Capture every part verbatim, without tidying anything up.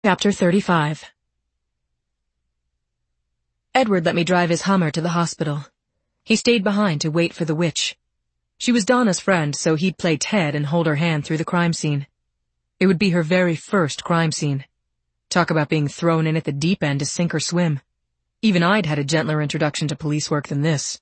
Chapter thirty-five. Edward let me drive his Hummer to the hospital. He stayed behind to wait for the witch. She was Donna's friend, so he'd play Ted and hold her hand through the crime scene. It would be her very first crime scene. Talk about being thrown in at the deep end to sink or swim. Even I'd had a gentler introduction to police work than this.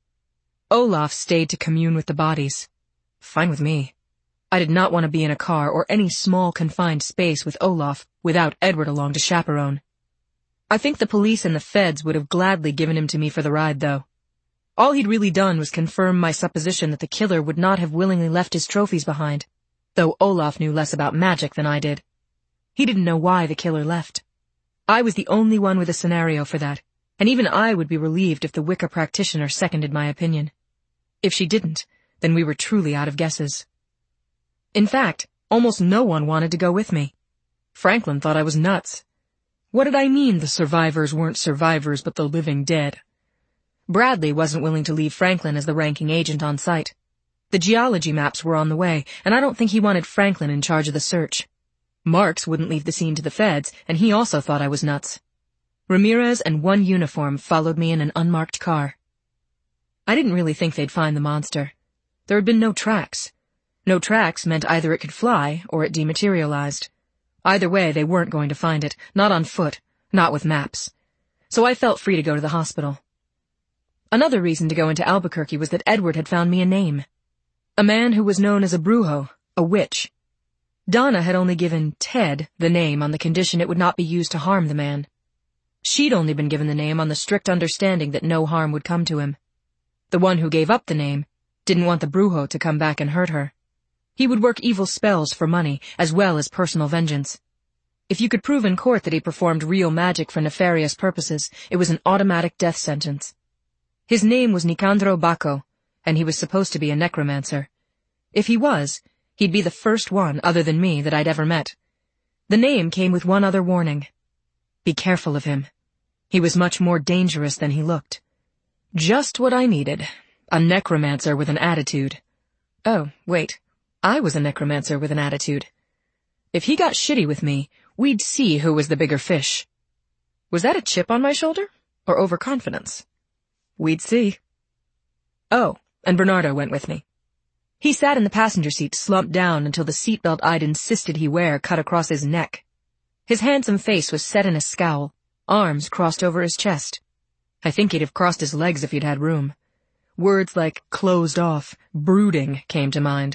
Olaf stayed to commune with the bodies. Fine with me. I did not want to be in a car or any small confined space with Olaf without Edward along to chaperone. I think the police and the feds would have gladly given him to me for the ride, though. All he'd really done was confirm my supposition that the killer would not have willingly left his trophies behind, though Olaf knew less about magic than I did. He didn't know why the killer left. I was the only one with a scenario for that, and even I would be relieved if the Wicca practitioner seconded my opinion. If she didn't, then we were truly out of guesses. In fact, almost no one wanted to go with me. Franklin thought I was nuts. What did I mean the survivors weren't survivors but the living dead? Bradley wasn't willing to leave Franklin as the ranking agent on site. The geology maps were on the way, and I don't think he wanted Franklin in charge of the search. Marks wouldn't leave the scene to the feds, and he also thought I was nuts. Ramirez and one uniform followed me in an unmarked car. I didn't really think they'd find the monster. There had been no tracks. No tracks meant either it could fly or it dematerialized. Either way, they weren't going to find it, not on foot, not with maps. So I felt free to go to the hospital. Another reason to go into Albuquerque was that Edward had found me a name. A man who was known as a brujo, a witch. Donna had only given Ted the name on the condition it would not be used to harm the man. She'd only been given the name on the strict understanding that no harm would come to him. The one who gave up the name didn't want the brujo to come back and hurt her. He would work evil spells for money, as well as personal vengeance. If you could prove in court that he performed real magic for nefarious purposes, it was an automatic death sentence. His name was Nicandro Bacco, and he was supposed to be a necromancer. If he was, he'd be the first one, other than me, that I'd ever met. The name came with one other warning. Be careful of him. He was much more dangerous than he looked. Just what I needed. A necromancer with an attitude. Oh, wait. I was a necromancer with an attitude. If he got shitty with me, we'd see who was the bigger fish. Was that a chip on my shoulder, or overconfidence? We'd see. Oh, and Bernardo went with me. He sat in the passenger seat, slumped down until the seatbelt I'd insisted he wear cut across his neck. His handsome face was set in a scowl, arms crossed over his chest. I think he'd have crossed his legs if he'd had room. Words like closed off, brooding came to mind.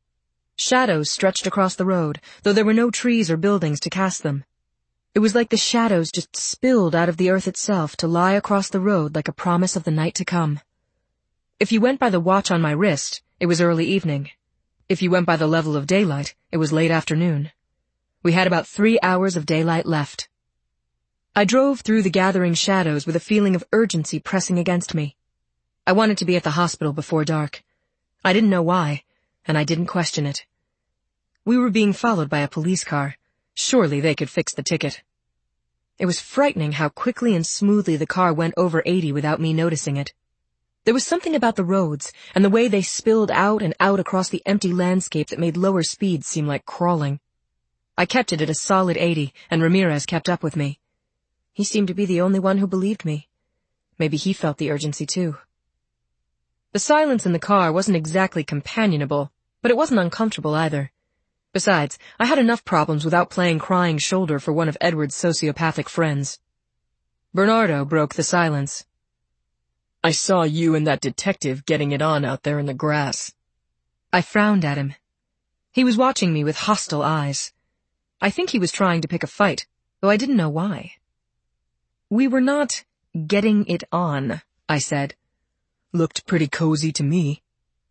Shadows stretched across the road, though there were no trees or buildings to cast them. It was like the shadows just spilled out of the earth itself to lie across the road like a promise of the night to come. If you went by the watch on my wrist, it was early evening. If you went by the level of daylight, it was late afternoon. We had about three hours of daylight left. I drove through the gathering shadows with a feeling of urgency pressing against me. I wanted to be at the hospital before dark. I didn't know why, and I didn't question it. We were being followed by a police car. Surely they could fix the ticket. It was frightening how quickly and smoothly the car went over eighty without me noticing it. There was something about the roads and the way they spilled out and out across the empty landscape that made lower speeds seem like crawling. I kept it at a solid eighty, and Ramirez kept up with me. He seemed to be the only one who believed me. Maybe he felt the urgency too. The silence in the car wasn't exactly companionable, but it wasn't uncomfortable either. Besides, I had enough problems without playing crying shoulder for one of Edward's sociopathic friends. Bernardo broke the silence. I saw you and that detective getting it on out there in the grass. I frowned at him. He was watching me with hostile eyes. I think he was trying to pick a fight, though I didn't know why. We were not getting it on, I said. Looked pretty cozy to me.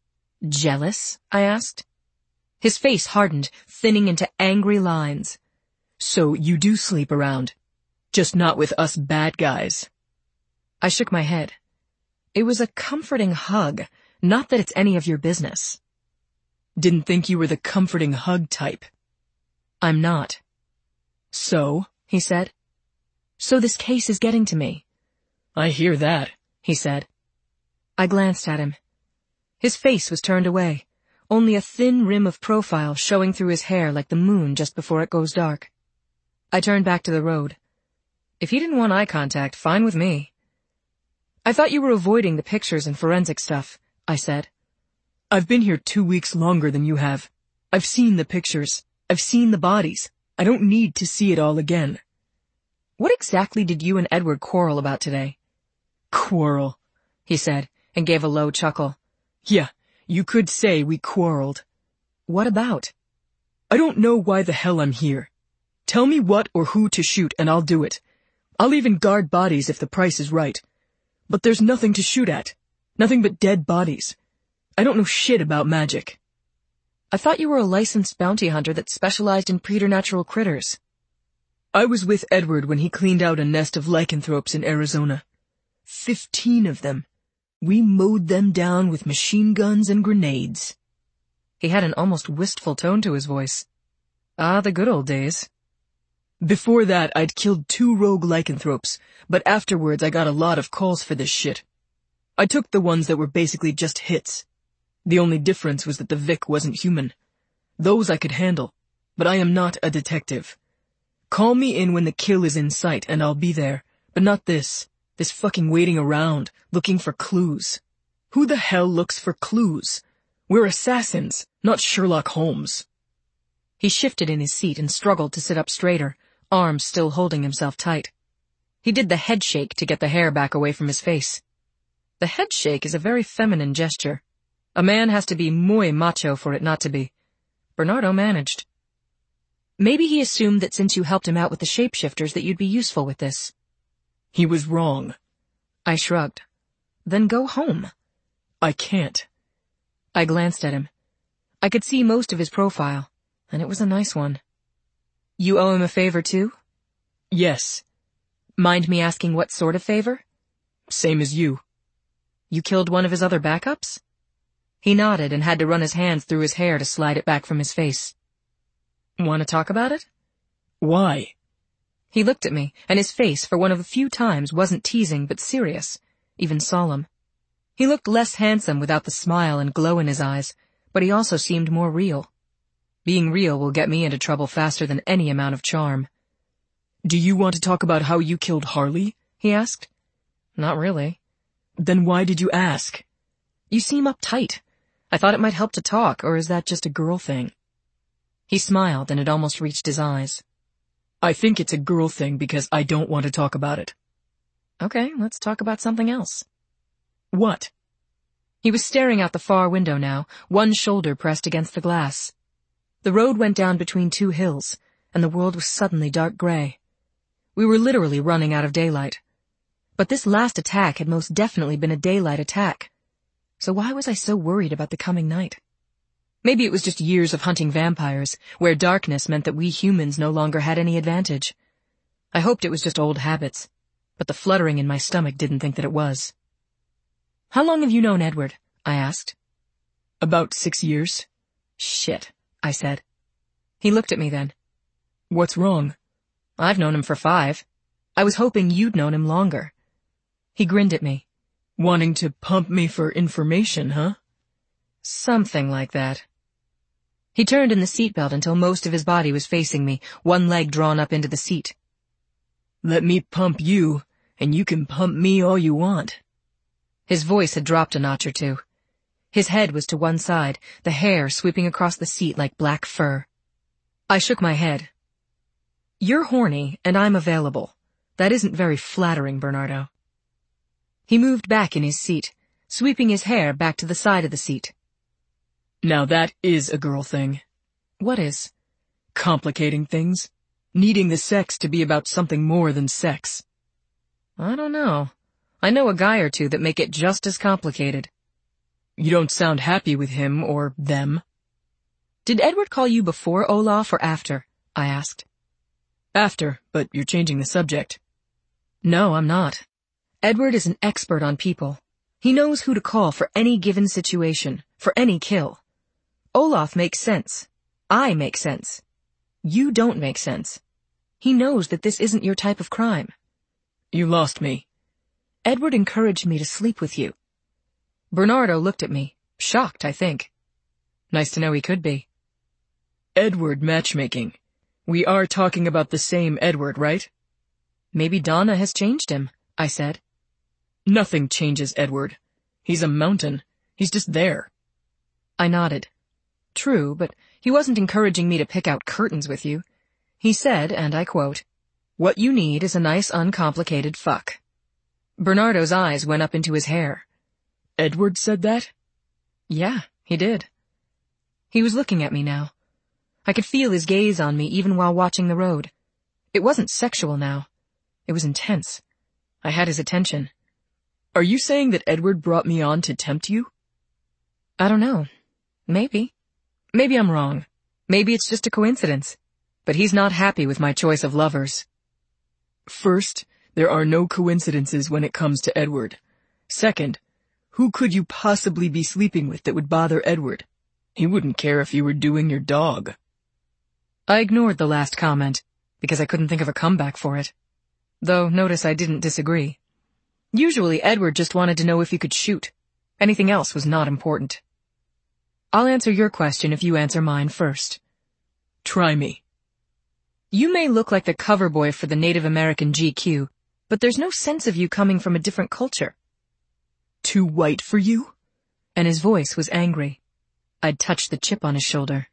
Jealous? I asked. His face hardened, thinning into angry lines. So you do sleep around, just not with us bad guys. I shook my head. It was a comforting hug, not that it's any of your business. Didn't think you were the comforting hug type. I'm not. So, he said. So this case is getting to me. I hear that, he said. I glanced at him. His face was turned away, only a thin rim of profile showing through his hair like the moon just before it goes dark. I turned back to the road. If he didn't want eye contact, fine with me. I thought you were avoiding the pictures and forensic stuff, I said. I've been here two weeks longer than you have. I've seen the pictures. I've seen the bodies. I don't need to see it all again. What exactly did you and Edward quarrel about today? Quarrel, he said, and gave a low chuckle. Yeah, you could say we quarreled. What about? I don't know why the hell I'm here. Tell me what or who to shoot and I'll do it. I'll even guard bodies if the price is right. But there's nothing to shoot at. Nothing but dead bodies. I don't know shit about magic. I thought you were a licensed bounty hunter that specialized in preternatural critters. I was with Edward when he cleaned out a nest of lycanthropes in Arizona. Fifteen of them. We mowed them down with machine guns and grenades. He had an almost wistful tone to his voice. Ah, the good old days. Before that, I'd killed two rogue lycanthropes, but afterwards I got a lot of calls for this shit. I took the ones that were basically just hits. The only difference was that the Vic wasn't human. Those I could handle, but I am not a detective. Call me in when the kill is in sight and I'll be there, but not this. This fucking waiting around, looking for clues. Who the hell looks for clues? We're assassins, not Sherlock Holmes. He shifted in his seat and struggled to sit up straighter, arms still holding himself tight. He did the head shake to get the hair back away from his face. The head shake is a very feminine gesture. A man has to be muy macho for it not to be. Bernardo managed. Maybe he assumed that since you helped him out with the shapeshifters that you'd be useful with this. He was wrong. I shrugged. Then go home. I can't. I glanced at him. I could see most of his profile, and it was a nice one. You owe him a favor too? Yes. Mind me asking what sort of favor? Same as you. You killed one of his other backups? He nodded and had to run his hands through his hair to slide it back from his face. Want to talk about it? Why? He looked at me, and his face, for one of the few times, wasn't teasing but serious, even solemn. He looked less handsome without the smile and glow in his eyes, but he also seemed more real. Being real will get me into trouble faster than any amount of charm. Do you want to talk about how you killed Harley? He asked. Not really. Then why did you ask? You seem uptight. I thought it might help to talk, or is that just a girl thing? He smiled, and it almost reached his eyes. I think it's a girl thing because I don't want to talk about it. Okay, let's talk about something else. What? He was staring out the far window now, one shoulder pressed against the glass. The road went down between two hills, and the world was suddenly dark gray. We were literally running out of daylight. But this last attack had most definitely been a daylight attack. So why was I so worried about the coming night? Maybe it was just years of hunting vampires, where darkness meant that we humans no longer had any advantage. I hoped it was just old habits, but the fluttering in my stomach didn't think that it was. How long have you known Edward? I asked. About six years. Shit, I said. He looked at me then. What's wrong? I've known him for five. I was hoping you'd known him longer. He grinned at me. Wanting to pump me for information, huh? Something like that. He turned in the seatbelt until most of his body was facing me, one leg drawn up into the seat. Let me pump you, and you can pump me all you want. His voice had dropped a notch or two. His head was to one side, the hair sweeping across the seat like black fur. I shook my head. You're horny, and I'm available. That isn't very flattering, Bernardo. He moved back in his seat, sweeping his hair back to the side of the seat. Now that is a girl thing. What is? Complicating things. Needing the sex to be about something more than sex. I don't know. I know a guy or two that make it just as complicated. You don't sound happy with him or them. Did Edward call you before Olaf or after? I asked. After, but you're changing the subject. No, I'm not. Edward is an expert on people. He knows who to call for any given situation, for any kill. Olaf makes sense. I make sense. You don't make sense. He knows that this isn't your type of crime. You lost me. Edward encouraged me to sleep with you. Bernardo looked at me, shocked, I think. Nice to know he could be. Edward matchmaking. We are talking about the same Edward, right? Maybe Donna has changed him, I said. Nothing changes Edward. He's a mountain. He's just there. I nodded. True, but he wasn't encouraging me to pick out curtains with you. He said, and I quote, "What you need is a nice uncomplicated fuck." Bernardo's eyes went up into his hair. Edward said that? Yeah, he did. He was looking at me now. I could feel his gaze on me even while watching the road. It wasn't sexual now. It was intense. I had his attention. Are you saying that Edward brought me on to tempt you? I don't know. Maybe. Maybe I'm wrong. Maybe it's just a coincidence. But he's not happy with my choice of lovers. First, there are no coincidences when it comes to Edward. Second, who could you possibly be sleeping with that would bother Edward? He wouldn't care if you were doing your dog. I ignored the last comment, because I couldn't think of a comeback for it. Though, notice I didn't disagree. Usually Edward just wanted to know if you could shoot. Anything else was not important. I'll answer your question if you answer mine first. Try me. You may look like the cover boy for the Native American G Q, but there's no sense of you coming from a different culture. Too white for you? And his voice was angry. I'd touched the chip on his shoulder.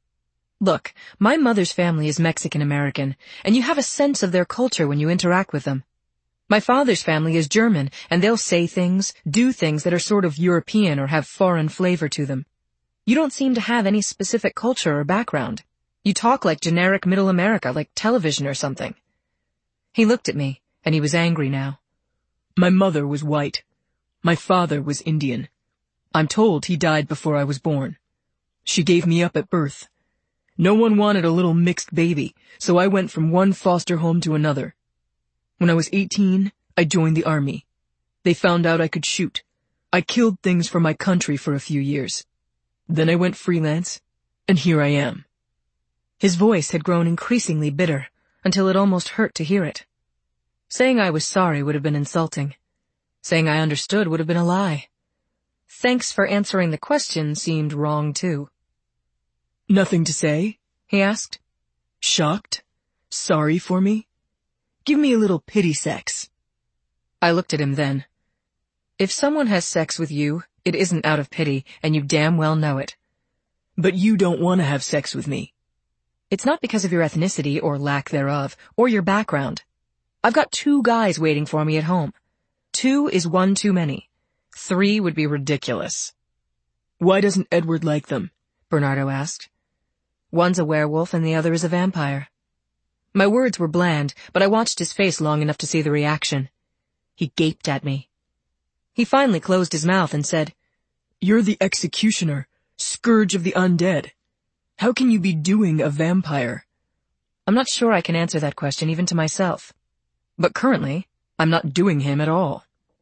Look, my mother's family is Mexican-American, and you have a sense of their culture when you interact with them. My father's family is German, and they'll say things, do things that are sort of European or have foreign flavor to them. You don't seem to have any specific culture or background. You talk like generic Middle America, like television or something. He looked at me, and he was angry now. My mother was white. My father was Indian. I'm told he died before I was born. She gave me up at birth. No one wanted a little mixed baby, so I went from one foster home to another. When I was eighteen, I joined the army. They found out I could shoot. I killed things for my country for a few years. Then I went freelance, and here I am. His voice had grown increasingly bitter, until it almost hurt to hear it. Saying I was sorry would have been insulting. Saying I understood would have been a lie. Thanks for answering the question seemed wrong, too. Nothing to say? He asked. Shocked? Sorry for me? Give me a little pity sex. I looked at him then. If someone has sex with you, it isn't out of pity, and you damn well know it. But you don't want to have sex with me. It's not because of your ethnicity or lack thereof, or your background. I've got two guys waiting for me at home. Two is one too many. Three would be ridiculous. Why doesn't Edward like them? Bernardo asked. One's a werewolf and the other is a vampire. My words were bland, but I watched his face long enough to see the reaction. He gaped at me. He finally closed his mouth and said, You're the executioner, scourge of the undead. How can you be doing a vampire? I'm not sure I can answer that question even to myself. But currently, I'm not doing him at all.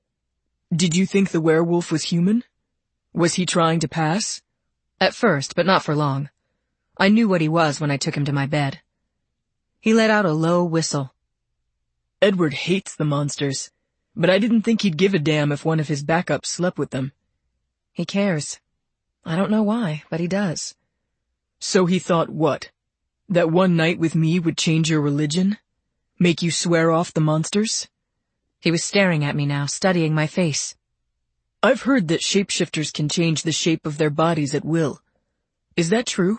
Did you think the werewolf was human? Was he trying to pass? At first, but not for long. I knew what he was when I took him to my bed. He let out a low whistle. Edward hates the monsters, but I didn't think he'd give a damn if one of his backups slept with them. He cares. I don't know why, but he does. So he thought what? That one night with me would change your religion? Make you swear off the monsters? He was staring at me now, studying my face. I've heard that shapeshifters can change the shape of their bodies at will. Is that true?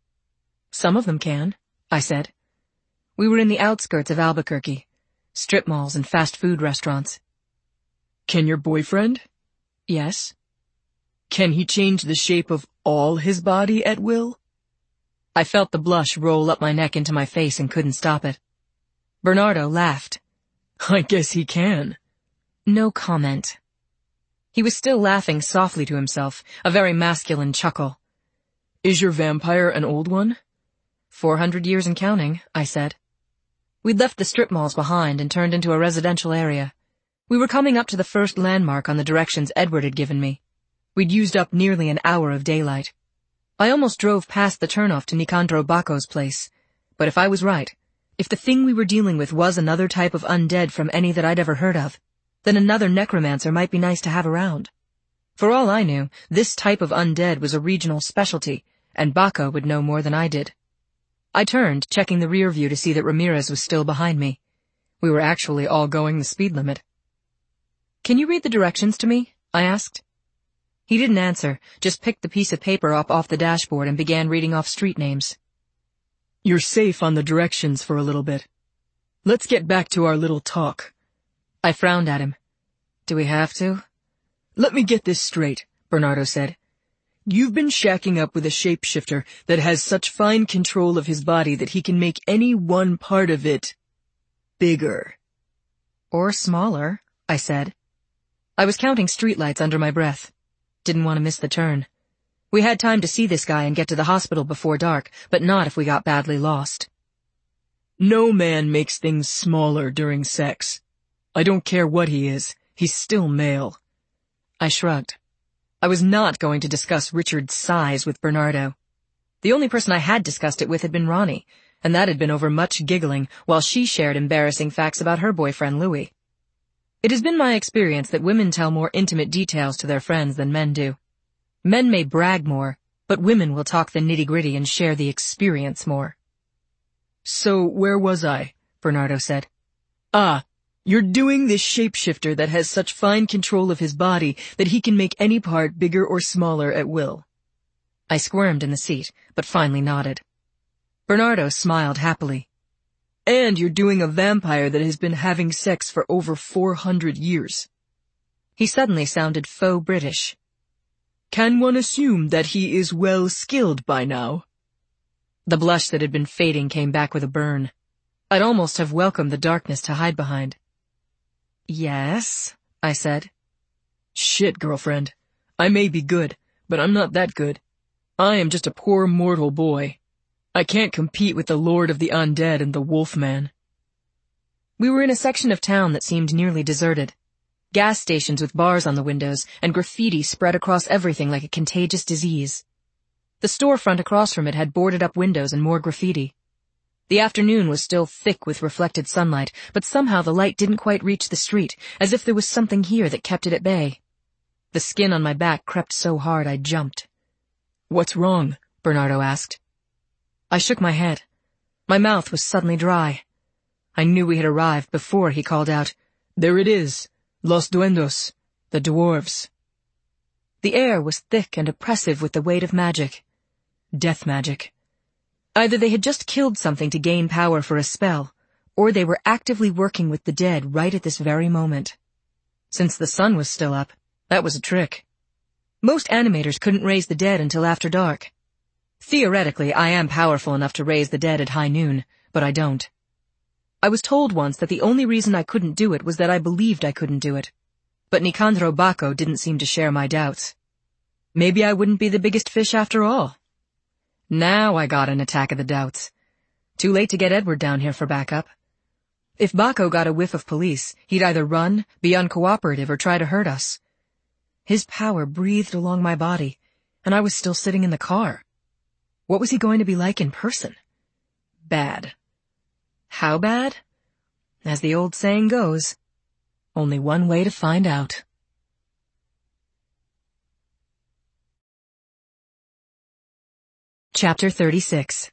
Some of them can, I said. We were in the outskirts of Albuquerque, strip malls and fast food restaurants. Can your boyfriend? Yes. Can he change the shape of all his body at will? I felt the blush roll up my neck into my face and couldn't stop it. Bernardo laughed. I guess he can. No comment. He was still laughing softly to himself, a very masculine chuckle. Is your vampire an old one? Four hundred years and counting, I said. We'd left the strip malls behind and turned into a residential area. We were coming up to the first landmark on the directions Edward had given me. We'd used up nearly an hour of daylight. I almost drove past the turnoff to Nicandro Baco's place. But if I was right, if the thing we were dealing with was another type of undead from any that I'd ever heard of, then another necromancer might be nice to have around. For all I knew, this type of undead was a regional specialty, and Baco would know more than I did. I turned, checking the rear view to see that Ramirez was still behind me. We were actually all going the speed limit. "Can you read the directions to me?" I asked. He didn't answer, just picked the piece of paper up off the dashboard and began reading off street names. "You're safe on the directions for a little bit. Let's get back to our little talk." I frowned at him. "Do we have to?" "Let me get this straight," Bernardo said. "You've been shacking up with a shapeshifter that has such fine control of his body that he can make any one part of it bigger." "Or smaller," I said. I was counting streetlights under my breath. Didn't want to miss the turn. We had time to see this guy and get to the hospital before dark, but not if we got badly lost. "No man makes things smaller during sex. I don't care what he is, he's still male." I shrugged. I was not going to discuss Richard's size with Bernardo. The only person I had discussed it with had been Ronnie, and that had been over much giggling while she shared embarrassing facts about her boyfriend Louis. It has been my experience that women tell more intimate details to their friends than men do. Men may brag more, but women will talk the nitty-gritty and share the experience more. "So where was I?" Bernardo said. "Ah, you're doing this shapeshifter that has such fine control of his body that he can make any part bigger or smaller at will." I squirmed in the seat, but finally nodded. Bernardo smiled happily. "And you're doing a vampire that has been having sex for over four hundred years. He suddenly sounded faux British. "Can one assume that he is well skilled by now?" The blush that had been fading came back with a burn. I'd almost have welcomed the darkness to hide behind. "Yes," I said. "Shit, girlfriend. I may be good, but I'm not that good. I am just a poor mortal boy. I can't compete with the Lord of the Undead and the Wolfman." We were in a section of town that seemed nearly deserted. Gas stations with bars on the windows and graffiti spread across everything like a contagious disease. The storefront across from it had boarded-up windows and more graffiti. The afternoon was still thick with reflected sunlight, but somehow the light didn't quite reach the street, as if there was something here that kept it at bay. The skin on my back crept so hard I jumped. "What's wrong?" Bernardo asked. I shook my head. My mouth was suddenly dry. I knew we had arrived before he called out, "There it is, Los Duendos, the dwarves." The air was thick and oppressive with the weight of magic. Death magic. Either they had just killed something to gain power for a spell, or they were actively working with the dead right at this very moment. Since the sun was still up, that was a trick. Most animators couldn't raise the dead until after dark. Theoretically, I am powerful enough to raise the dead at high noon, but I don't. I was told once that the only reason I couldn't do it was that I believed I couldn't do it. But Nicandro Bacco didn't seem to share my doubts. Maybe I wouldn't be the biggest fish after all. Now I got an attack of the doubts. Too late to get Edward down here for backup. If Bacco got a whiff of police, he'd either run, be uncooperative, or try to hurt us. His power breathed along my body, and I was still sitting in the car. What was he going to be like in person? Bad. How bad? As the old saying goes, only one way to find out. Chapter thirty-six.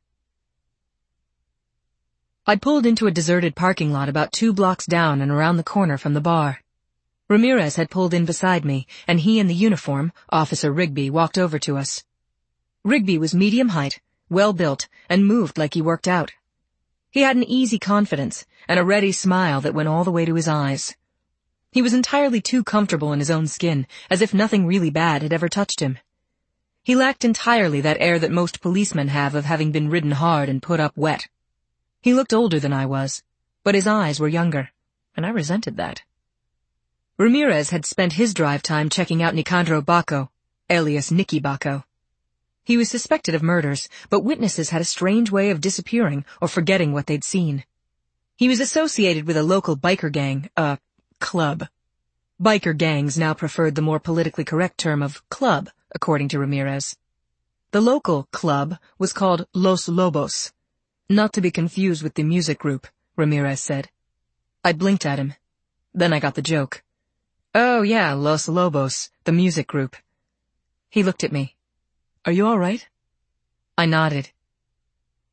I pulled into a deserted parking lot about two blocks down and around the corner from the bar. Ramirez had pulled in beside me, and he in the uniform, Officer Rigby, walked over to us. Rigby was medium height, well-built, and moved like he worked out. He had an easy confidence and a ready smile that went all the way to his eyes. He was entirely too comfortable in his own skin, as if nothing really bad had ever touched him. He lacked entirely that air that most policemen have of having been ridden hard and put up wet. He looked older than I was, but his eyes were younger, and I resented that. Ramirez had spent his drive time checking out Nicandro Bacco, alias Nicky Bacco. He was suspected of murders, but witnesses had a strange way of disappearing or forgetting what they'd seen. He was associated with a local biker gang, a club. Biker gangs now preferred the more politically correct term of club, according to Ramirez. The local club was called Los Lobos, not to be confused with the music group, Ramirez said. I blinked at him. Then I got the joke. Oh yeah, Los Lobos, the music group. He looked at me. Are you all right? I nodded.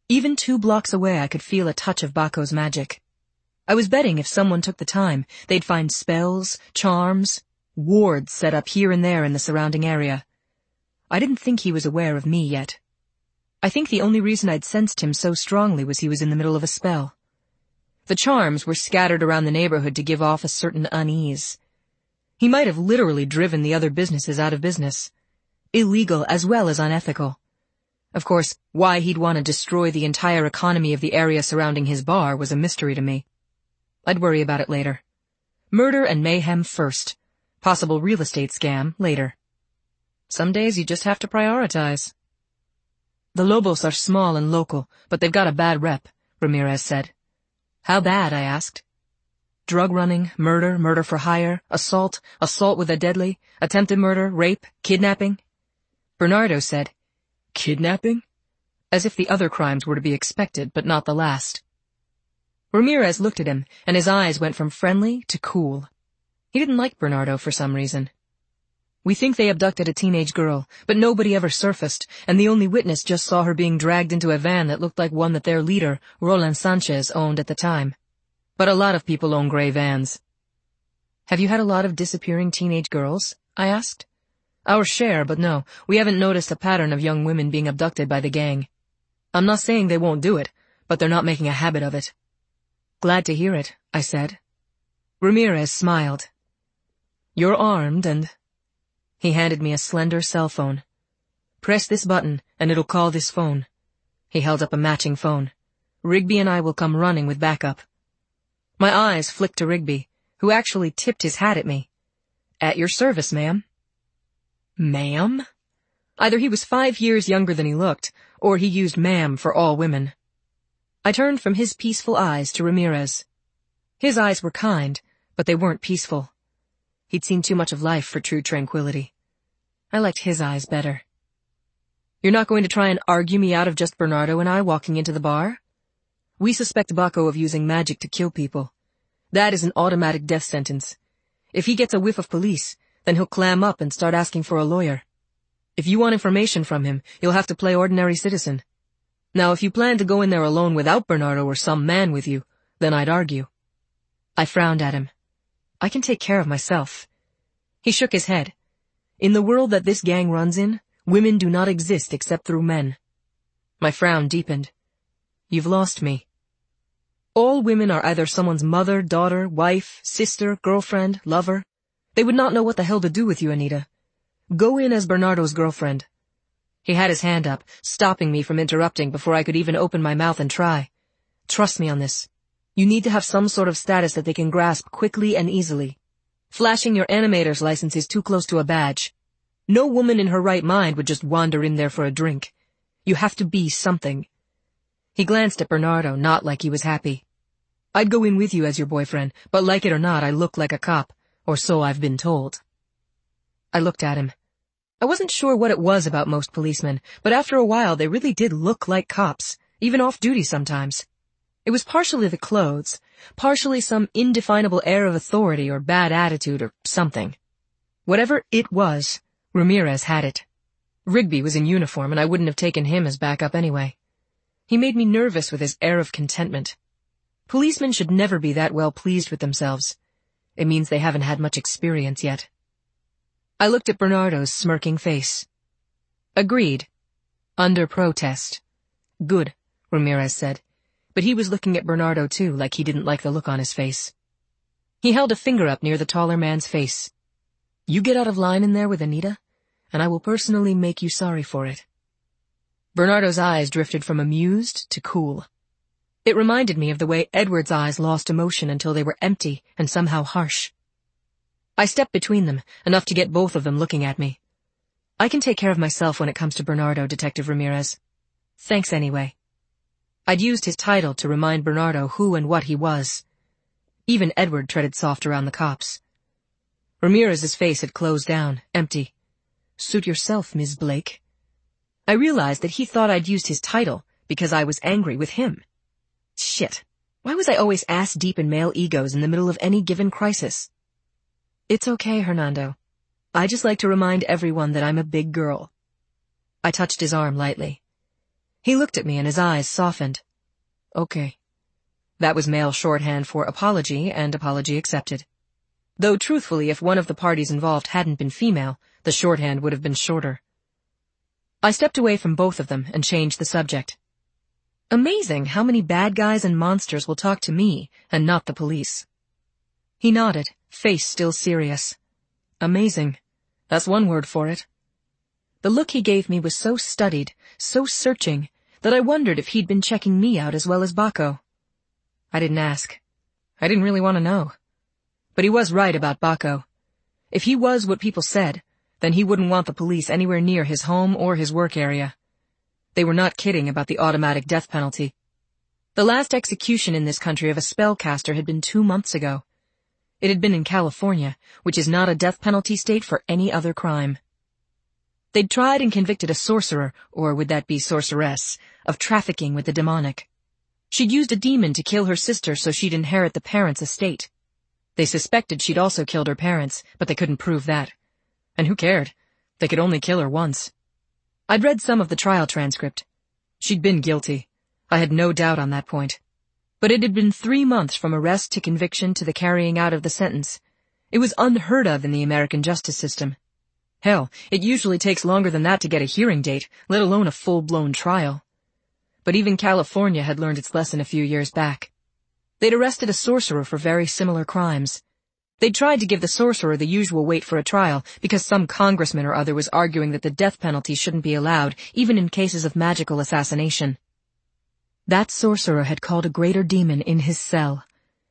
Even two blocks away I could feel a touch of Bako's magic. I was betting if someone took the time, they'd find spells, charms, wards set up here and there in the surrounding area. I didn't think he was aware of me yet. I think the only reason I'd sensed him so strongly was he was in the middle of a spell. The charms were scattered around the neighborhood to give off a certain unease. He might have literally driven the other businesses out of business. Illegal as well as unethical. Of course, why he'd want to destroy the entire economy of the area surrounding his bar was a mystery to me. I'd worry about it later. Murder and mayhem first. Possible real estate scam later. Some days you just have to prioritize. The Lobos are small and local, but they've got a bad rep, Ramirez said. How bad, I asked. Drug running, murder, murder for hire, assault, assault with a deadly, attempted murder, rape, kidnapping. Bernardo said, Kidnapping? As if the other crimes were to be expected, but not the last. Ramirez looked at him, and his eyes went from friendly to cool. He didn't like Bernardo for some reason. We think they abducted a teenage girl, but nobody ever surfaced, and the only witness just saw her being dragged into a van that looked like one that their leader, Roland Sanchez, owned at the time. But a lot of people own gray vans. Have you had a lot of disappearing teenage girls? I asked. Our share, but no, we haven't noticed a pattern of young women being abducted by the gang. I'm not saying they won't do it, but they're not making a habit of it. Glad to hear it, I said. Ramirez smiled. You're armed and... He handed me a slender cell phone. Press this button, and it'll call this phone. He held up a matching phone. Rigby and I will come running with backup. My eyes flicked to Rigby, who actually tipped his hat at me. At your service, ma'am. Ma'am? Either he was five years younger than he looked, or he used ma'am for all women. I turned from his peaceful eyes to Ramirez. His eyes were kind, but they weren't peaceful. He'd seen too much of life for true tranquility. I liked his eyes better. You're not going to try and argue me out of just Bernardo and I walking into the bar? We suspect Bako of using magic to kill people. That is an automatic death sentence. If he gets a whiff of police, then he'll clam up and start asking for a lawyer. If you want information from him, you'll have to play ordinary citizen. Now, if you plan to go in there alone without Bernardo or some man with you, then I'd argue. I frowned at him. I can take care of myself. He shook his head. In the world that this gang runs in, women do not exist except through men. My frown deepened. You've lost me. All women are either someone's mother, daughter, wife, sister, girlfriend, lover. They would not know what the hell to do with you, Anita. Go in as Bernardo's girlfriend. He had his hand up, stopping me from interrupting before I could even open my mouth and try. Trust me on this. You need to have some sort of status that they can grasp quickly and easily. Flashing your animator's license is too close to a badge. No woman in her right mind would just wander in there for a drink. You have to be something. He glanced at Bernardo, not like he was happy. I'd go in with you as your boyfriend, but like it or not, I look like a cop, or so I've been told. I looked at him. I wasn't sure what it was about most policemen, but after a while they really did look like cops, even off duty sometimes. It was partially the clothes, partially some indefinable air of authority or bad attitude or something. Whatever it was, Ramirez had it. Rigby was in uniform and I wouldn't have taken him as backup anyway. He made me nervous with his air of contentment. Policemen should never be that well pleased with themselves. It means they haven't had much experience yet. I looked at Bernardo's smirking face. Agreed. Under protest. Good, Ramirez said. But he was looking at Bernardo too, like he didn't like the look on his face. He held a finger up near the taller man's face. You get out of line in there with Anita, and I will personally make you sorry for it. Bernardo's eyes drifted from amused to cool. It reminded me of the way Edward's eyes lost emotion until they were empty and somehow harsh. I stepped between them, enough to get both of them looking at me. I can take care of myself when it comes to Bernardo, Detective Ramirez. Thanks anyway. I'd used his title to remind Bernardo who and what he was. Even Edward treaded soft around the cops. Ramirez's face had closed down, empty. Suit yourself, Miz Blake. I realized that he thought I'd used his title because I was angry with him. Shit. Why was I always ass-deep in male egos in the middle of any given crisis? It's okay, Hernando. I just like to remind everyone that I'm a big girl. I touched his arm lightly. He looked at me and his eyes softened. Okay. That was male shorthand for apology, and apology accepted. Though truthfully, if one of the parties involved hadn't been female, the shorthand would have been shorter. I stepped away from both of them and changed the subject. Amazing how many bad guys and monsters will talk to me and not the police. He nodded, face still serious. Amazing. That's one word for it. The look he gave me was so studied, so searching, that I wondered if he'd been checking me out as well as Baco. I didn't ask. I didn't really want to know. But he was right about Baco. If he was what people said, then he wouldn't want the police anywhere near his home or his work area. They were not kidding about the automatic death penalty. The last execution in this country of a spellcaster had been two months ago. It had been in California, which is not a death penalty state for any other crime. They'd tried and convicted a sorcerer, or would that be sorceress, of trafficking with the demonic. She'd used a demon to kill her sister so she'd inherit the parents' estate. They suspected she'd also killed her parents, but they couldn't prove that. And who cared? They could only kill her once. I'd read some of the trial transcript. She'd been guilty. I had no doubt on that point. But it had been three months from arrest to conviction to the carrying out of the sentence. It was unheard of in the American justice system. Hell, it usually takes longer than that to get a hearing date, let alone a full-blown trial. But even California had learned its lesson a few years back. They'd arrested a sorcerer for very similar crimes. They'd tried to give the sorcerer the usual wait for a trial because some congressman or other was arguing that the death penalty shouldn't be allowed, even in cases of magical assassination. That sorcerer had called a greater demon in his cell.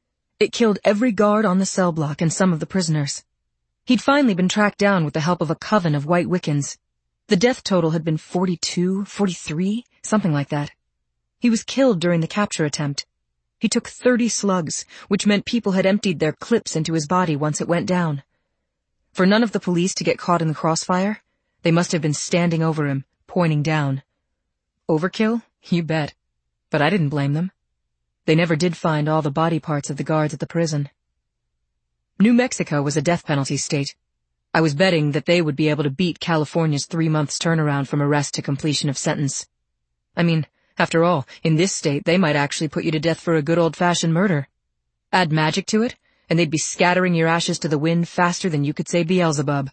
It killed every guard on the cell block and some of the prisoners. He'd finally been tracked down with the help of a coven of white Wiccans. The death total had been forty-two, forty-three, something like that. He was killed during the capture attempt. He took thirty slugs, which meant people had emptied their clips into his body once it went down. For none of the police to get caught in the crossfire, they must have been standing over him, pointing down. Overkill? You bet. But I didn't blame them. They never did find all the body parts of the guards at the prison. New Mexico was a death penalty state. I was betting that they would be able to beat California's three months turnaround from arrest to completion of sentence. I mean, after all, in this state they might actually put you to death for a good old-fashioned murder. Add magic to it, and they'd be scattering your ashes to the wind faster than you could say Beelzebub.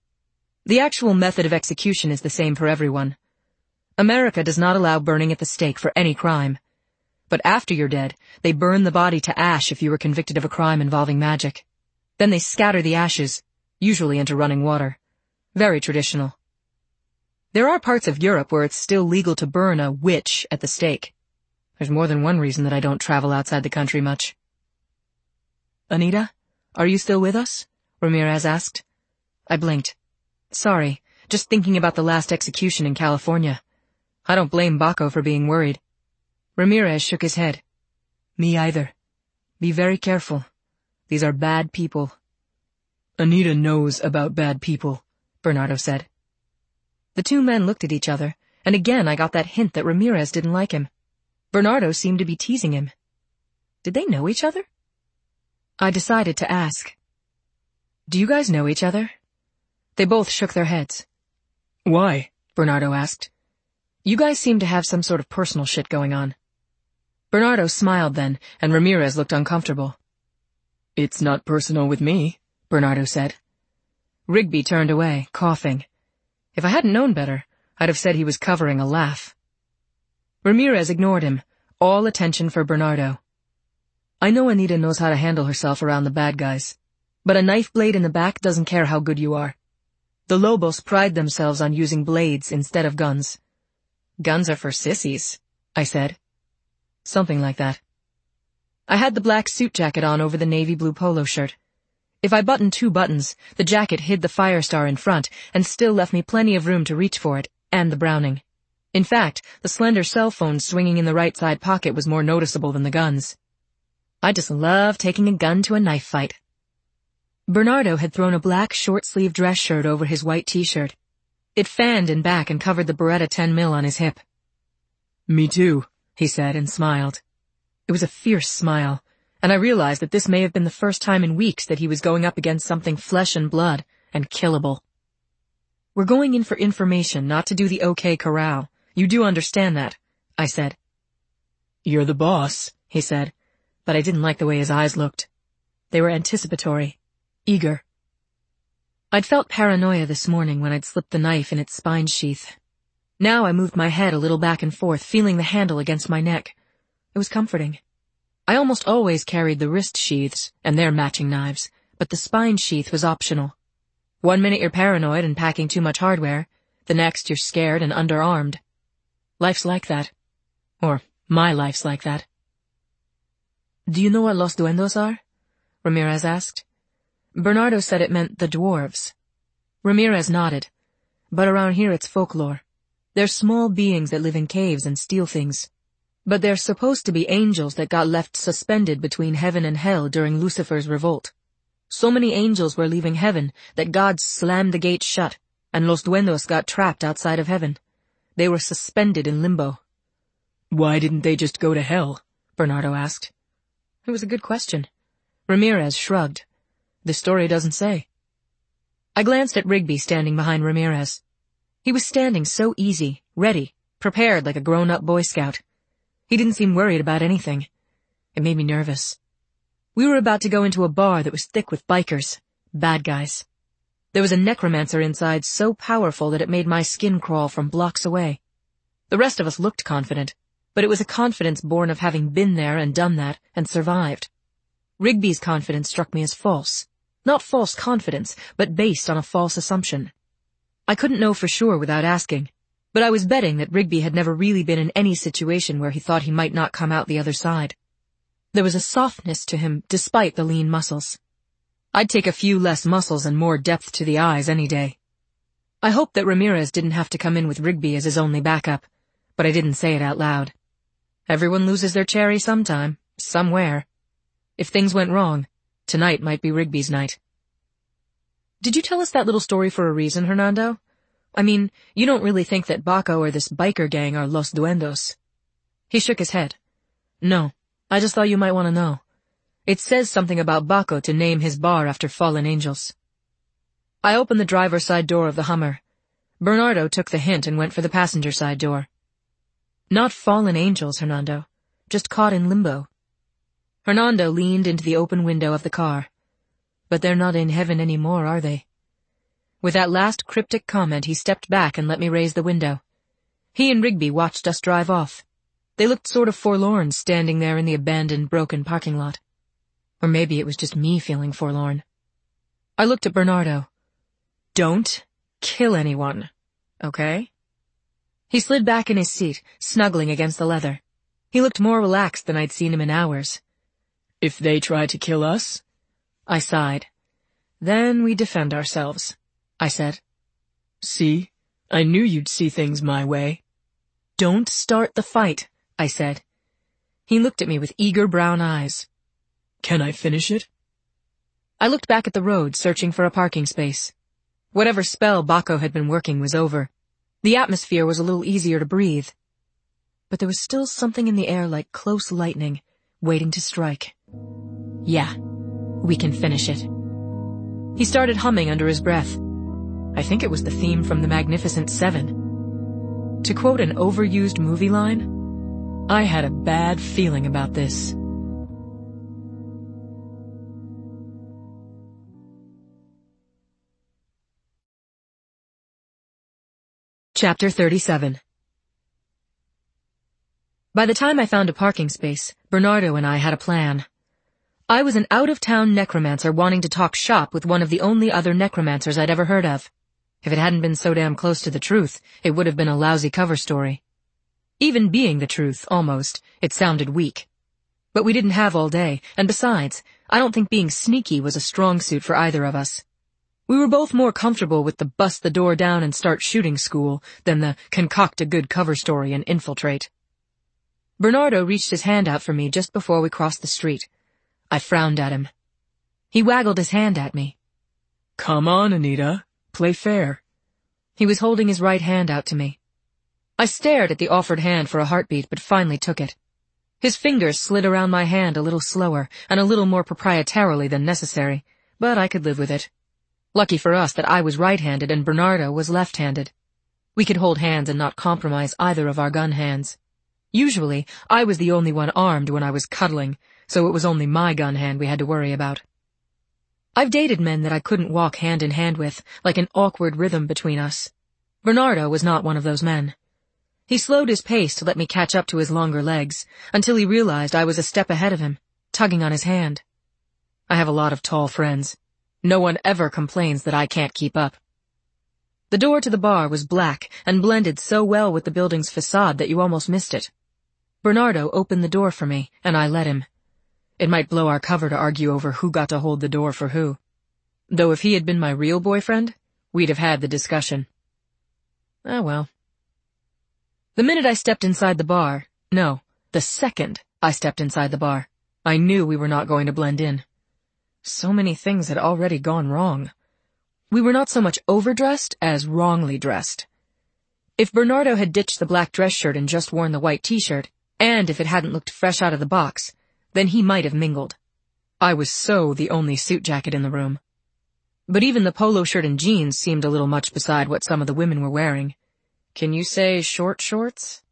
The actual method of execution is the same for everyone. America does not allow burning at the stake for any crime. But after you're dead, they burn the body to ash if you were convicted of a crime involving magic. Then they scatter the ashes, usually into running water. Very traditional. There are parts of Europe where it's still legal to burn a witch at the stake. There's more than one reason that I don't travel outside the country much. Anita, are you still with us? Ramirez asked. I blinked. Sorry, just thinking about the last execution in California. I don't blame Baco for being worried. Ramirez shook his head. Me either. Be very careful. These are bad people. Anita knows about bad people, Bernardo said. The two men looked at each other, and again I got that hint that Ramirez didn't like him. Bernardo seemed to be teasing him. Did they know each other? I decided to ask. Do you guys know each other? They both shook their heads. Why? Bernardo asked. You guys seem to have some sort of personal shit going on. Bernardo smiled then, and Ramirez looked uncomfortable. It's not personal with me, Bernardo said. Rigby turned away, coughing. If I hadn't known better, I'd have said he was covering a laugh. Ramirez ignored him, all attention for Bernardo. I know Anita knows how to handle herself around the bad guys, but a knife blade in the back doesn't care how good you are. The Lobos pride themselves on using blades instead of guns. Guns are for sissies, I said. Something like that. I had the black suit jacket on over the navy blue polo shirt. If I buttoned two buttons, the jacket hid the fire star in front and still left me plenty of room to reach for it, and the Browning. In fact, the slender cell phone swinging in the right side pocket was more noticeable than the guns. I just love taking a gun to a knife fight. Bernardo had thrown a black short-sleeved dress shirt over his white t-shirt. It fanned in back and covered the Beretta ten mil on his hip. Me too, he said and smiled. It was a fierce smile, and I realized that this may have been the first time in weeks that he was going up against something flesh and blood and killable. We're going in for information, not to do the OK Corral, You do understand that, I said. You're the boss, he said, but I didn't like the way his eyes looked. They were anticipatory, eager. I'd felt paranoia this morning when I'd slipped the knife in its spine sheath. Now I moved my head a little back and forth, feeling the handle against my neck. It was comforting. I almost always carried the wrist sheaths and their matching knives, but the spine sheath was optional. One minute you're paranoid and packing too much hardware, the next you're scared and underarmed. Life's like that. Or my life's like that. Do you know what Los Duendos are? Ramirez asked. Bernardo said it meant the dwarves. Ramirez nodded. But around here it's folklore. They're small beings that live in caves and steal things. But they're supposed to be angels that got left suspended between heaven and hell during Lucifer's revolt. So many angels were leaving heaven that God slammed the gate shut, and Los Duendos got trapped outside of heaven. They were suspended in limbo. Why didn't they just go to hell? Bernardo asked. It was a good question. Ramirez shrugged. The story doesn't say. I glanced at Rigby standing behind Ramirez. He was standing so easy, ready, prepared like a grown-up Boy Scout. He didn't seem worried about anything. It made me nervous. We were about to go into a bar that was thick with bikers, bad guys. There was a necromancer inside so powerful that it made my skin crawl from blocks away. The rest of us looked confident, but it was a confidence born of having been there and done that and survived. Rigby's confidence struck me as false. Not false confidence, but based on a false assumption. I couldn't know for sure without asking, but I was betting that Rigby had never really been in any situation where he thought he might not come out the other side. There was a softness to him despite the lean muscles. I'd take a few less muscles and more depth to the eyes any day. I hoped that Ramirez didn't have to come in with Rigby as his only backup, but I didn't say it out loud. Everyone loses their cherry sometime, somewhere. If things went wrong, tonight might be Rigby's night. Did you tell us that little story for a reason, Hernando? I mean, you don't really think that Baco or this biker gang are Los Duendos. He shook his head. No, I just thought you might want to know. It says something about Baco to name his bar after fallen angels. I opened the driver's side door of the Hummer. Bernardo took the hint and went for the passenger side door. Not fallen angels, Hernando. Just caught in limbo. Hernando leaned into the open window of the car. But they're not in heaven anymore, are they? With that last cryptic comment, he stepped back and let me raise the window. He and Rigby watched us drive off. They looked sort of forlorn standing there in the abandoned, broken parking lot. Or maybe it was just me feeling forlorn. I looked at Bernardo. Don't kill anyone, okay? He slid back in his seat, snuggling against the leather. He looked more relaxed than I'd seen him in hours. If they try to kill us? I sighed. Then we defend ourselves, I said. See? I knew you'd see things my way. Don't start the fight, I said. He looked at me with eager brown eyes. Can I finish it? I looked back at the road, searching for a parking space. Whatever spell Baco had been working was over. The atmosphere was a little easier to breathe. But there was still something in the air like close lightning, waiting to strike. Yeah, we can finish it. He started humming under his breath. I think it was the theme from The Magnificent Seven. To quote an overused movie line, I had a bad feeling about this. Chapter thirty-seven. By the time I found a parking space, Bernardo and I had a plan. I was an out-of-town necromancer wanting to talk shop with one of the only other necromancers I'd ever heard of. If it hadn't been so damn close to the truth, it would have been a lousy cover story. Even being the truth, almost, it sounded weak. But we didn't have all day, and besides, I don't think being sneaky was a strong suit for either of us. We were both more comfortable with the bust the door down and start shooting school than the concoct a good cover story and infiltrate. Bernardo reached his hand out for me just before we crossed the street. I frowned at him. He waggled his hand at me. Come on, Anita. Play fair. He was holding his right hand out to me. I stared at the offered hand for a heartbeat, but finally took it. His fingers slid around my hand a little slower and a little more proprietarily than necessary, but I could live with it. Lucky for us that I was right-handed and Bernardo was left-handed. We could hold hands and not compromise either of our gun hands. Usually, I was the only one armed when I was cuddling, so it was only my gun hand we had to worry about. I've dated men that I couldn't walk hand in hand with, like an awkward rhythm between us. Bernardo was not one of those men. He slowed his pace to let me catch up to his longer legs, until he realized I was a step ahead of him, tugging on his hand. I have a lot of tall friends. No one ever complains that I can't keep up. The door to the bar was black and blended so well with the building's facade that you almost missed it. Bernardo opened the door for me, and I let him. It might blow our cover to argue over who got to hold the door for who. Though if he had been my real boyfriend, we'd have had the discussion. Ah well. The minute I stepped inside the bar, no, the second I stepped inside the bar, I knew we were not going to blend in. So many things had already gone wrong. We were not so much overdressed as wrongly dressed. If Bernardo had ditched the black dress shirt and just worn the white t-shirt, and if it hadn't looked fresh out of the box, then he might have mingled. I was so the only suit jacket in the room. But even the polo shirt and jeans seemed a little much beside what some of the women were wearing. Can you say short shorts?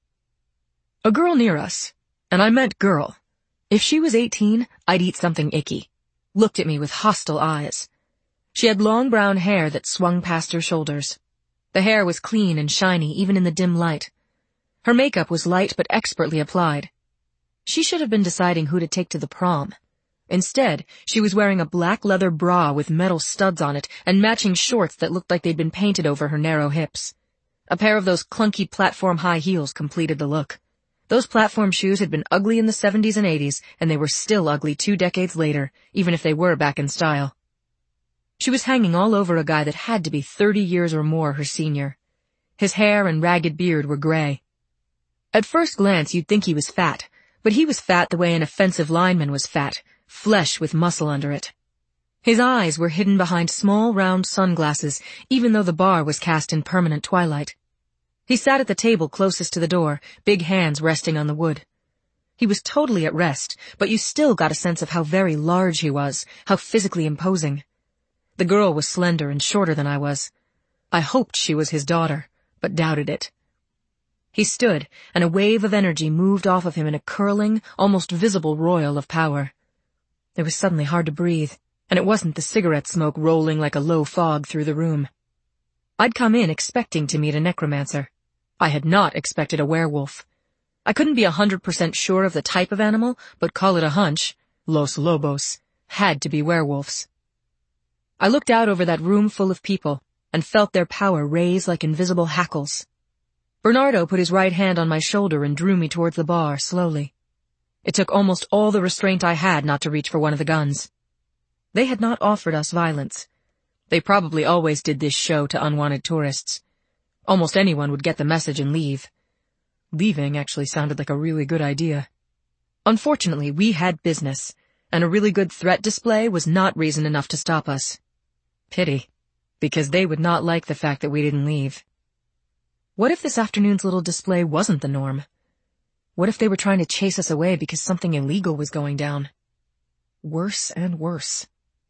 A girl near us, and I meant girl. If she was eighteen, I'd eat something icky. Looked at me with hostile eyes. She had long brown hair that swung past her shoulders. The hair was clean and shiny even in the dim light. Her makeup was light but expertly applied. She should have been deciding who to take to the prom. Instead, she was wearing a black leather bra with metal studs on it and matching shorts that looked like they'd been painted over her narrow hips. A pair of those clunky platform high heels completed the look. Those platform shoes had been ugly in the seventies and eighties, and they were still ugly two decades later, even if they were back in style. She was hanging all over a guy that had to be thirty years or more her senior. His hair and ragged beard were gray. At first glance you'd think he was fat, but he was fat the way an offensive lineman was fat, flesh with muscle under it. His eyes were hidden behind small round sunglasses, even though the bar was cast in permanent twilight. He sat at the table closest to the door, big hands resting on the wood. He was totally at rest, but you still got a sense of how very large he was, how physically imposing. The girl was slender and shorter than I was. I hoped she was his daughter, but doubted it. He stood, and a wave of energy moved off of him in a curling, almost visible roil of power. It was suddenly hard to breathe, and it wasn't the cigarette smoke rolling like a low fog through the room. I'd come in expecting to meet a necromancer. I had not expected a werewolf. I couldn't be a hundred percent sure of the type of animal, but call it a hunch. Los Lobos had to be werewolves. I looked out over that room full of people and felt their power raise like invisible hackles. Bernardo put his right hand on my shoulder and drew me towards the bar, slowly. It took almost all the restraint I had not to reach for one of the guns. They had not offered us violence. They probably always did this show to unwanted tourists. Almost anyone would get the message and leave. Leaving actually sounded like a really good idea. Unfortunately, we had business, and a really good threat display was not reason enough to stop us. Pity, because they would not like the fact that we didn't leave. What if this afternoon's little display wasn't the norm? What if they were trying to chase us away because something illegal was going down? Worse and worse.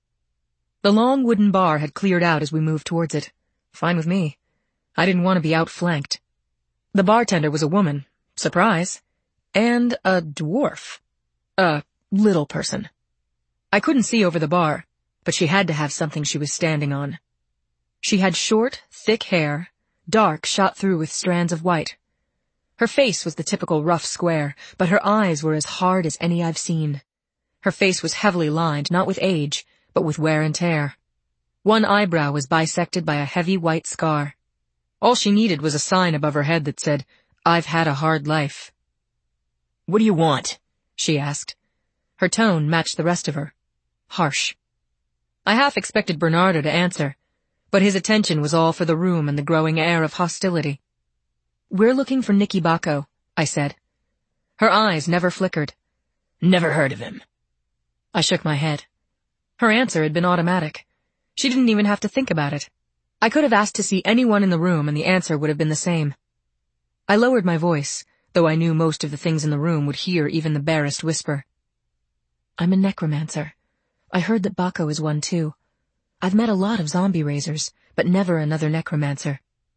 The long wooden bar had cleared out as we moved towards it. Fine with me. I didn't want to be outflanked. The bartender was a woman, surprise, and a dwarf. A little person. I couldn't see over the bar, but she had to have something she was standing on. She had short, thick hair, dark shot through with strands of white. Her face was the typical rough square, but her eyes were as hard as any I've seen. Her face was heavily lined, not with age, but with wear and tear. One eyebrow was bisected by a heavy white scar. All she needed was a sign above her head that said, "I've had a hard life." "What do you want?" she asked. Her tone matched the rest of her. Harsh. I half expected Bernardo to answer, but his attention was all for the room and the growing air of hostility. "We're looking for Nicky Bacco," I said. Her eyes never flickered. "Never heard of him." I shook my head. Her answer had been automatic. She didn't even have to think about it. I could have asked to see anyone in the room and the answer would have been the same. I lowered my voice, though I knew most of the things in the room would hear even the barest whisper. "I'm a necromancer. I heard that Bacco is one too. I've met a lot of zombie raisers, but never another necromancer."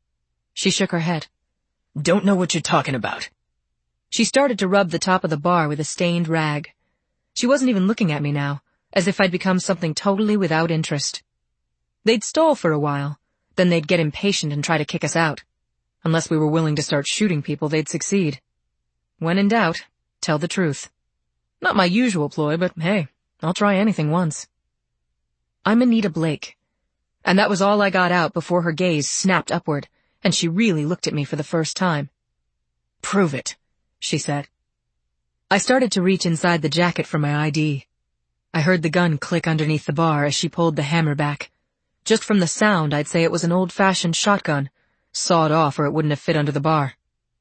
She shook her head. Don't know what you're talking about. She started to rub the top of the bar with a stained rag. She wasn't even looking at me now, as if I'd become something totally without interest. They'd stall for a while, then they'd get impatient and try to kick us out. Unless we were willing to start shooting people, they'd succeed. When in doubt, tell the truth. Not my usual ploy, but hey, I'll try anything once. I'm Anita Blake. And that was all I got out before her gaze snapped upward, and she really looked at me for the first time. Prove it, she said. I started to reach inside the jacket for my I D. I heard the gun click underneath the bar as she pulled the hammer back. Just from the sound, I'd say it was an old-fashioned shotgun, sawed off or it wouldn't have fit under the bar.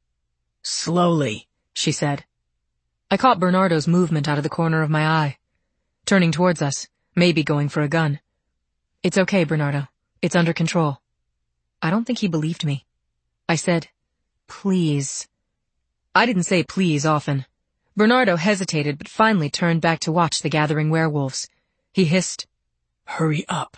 Slowly, she said. I caught Bernardo's movement out of the corner of my eye, turning towards us, maybe going for a gun. It's okay, Bernardo. It's under control. I don't think he believed me. I said, please. I didn't say please often. Bernardo hesitated but finally turned back to watch the gathering werewolves. He hissed, hurry up.